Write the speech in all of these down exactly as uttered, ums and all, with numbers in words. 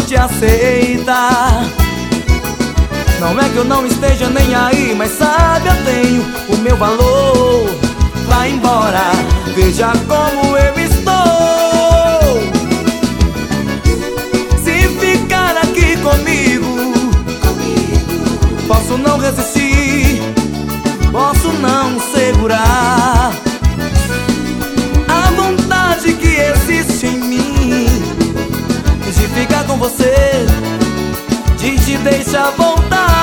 posso te aceitar. Não é que eu não esteja nem aí, mas sabe, eu tenho o meu valor. Vai embora, veja como eu estou. Se ficar aqui comigo, posso não resistir, posso não segurar a vontade que existe em mim de ficar com você, de te deixar voltar.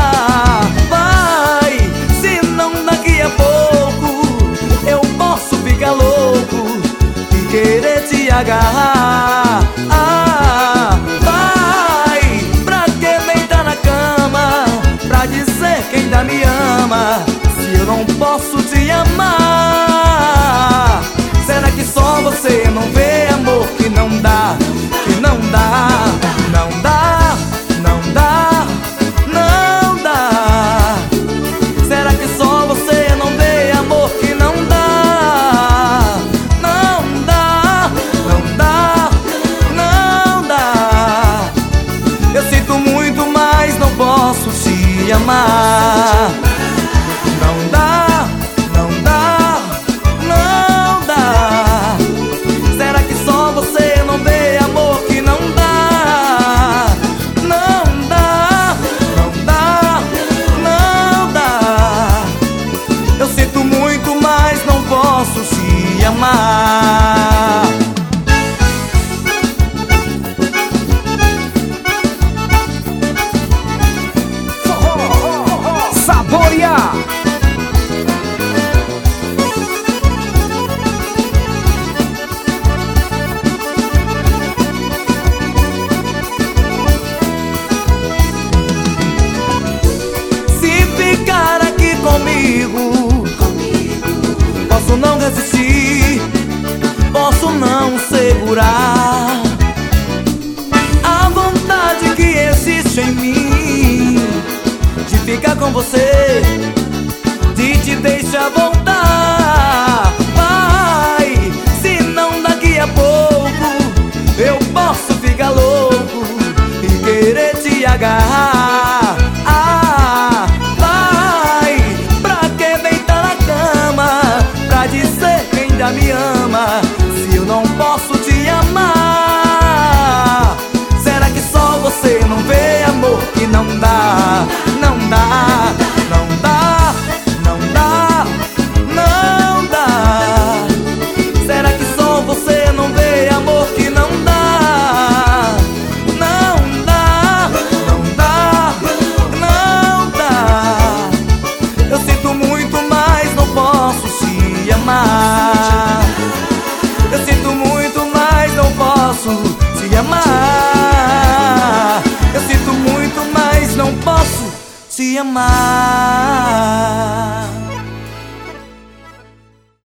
Vai, se não daqui a pouco eu posso ficar louco e querer te agarrar. Ah, vai, pra que deitar na cama pra dizer que ainda me ama, se eu não posso te amar? Será que só você não vê, amor, que não dá, que não dá, não dá, não dá, não dá? Será que só você não vê, amor, que não dá, não dá, não dá, não dá? Eu sinto muito, mas não posso te amar. Não dá, não dá, não dá. Será que só você não vê, amor, que não dá? Não dá, não dá, não dá. Eu sinto muito, mas não posso te amar. Saborear. Se ficar aqui comigo, posso não resistir, posso não segurar a vontade que existe em mim de ficar com você, de te deixar voltar. Vai, se não daqui a pouco eu posso ficar louco e querer te agarrar. Ah, vai, pra que deitar na cama pra dizer que ainda me ama, se eu não posso te amar? Será que só você não vê, amor, que não dá, não dá, não dá, não dá, não dá? Será que só você não vê, amor, que não dá, não dá, não dá, não dá? Eu sinto muito, mas não posso te amar. Eu sinto muito, mas não posso te amar. Eu sinto muito, mas não posso te amar.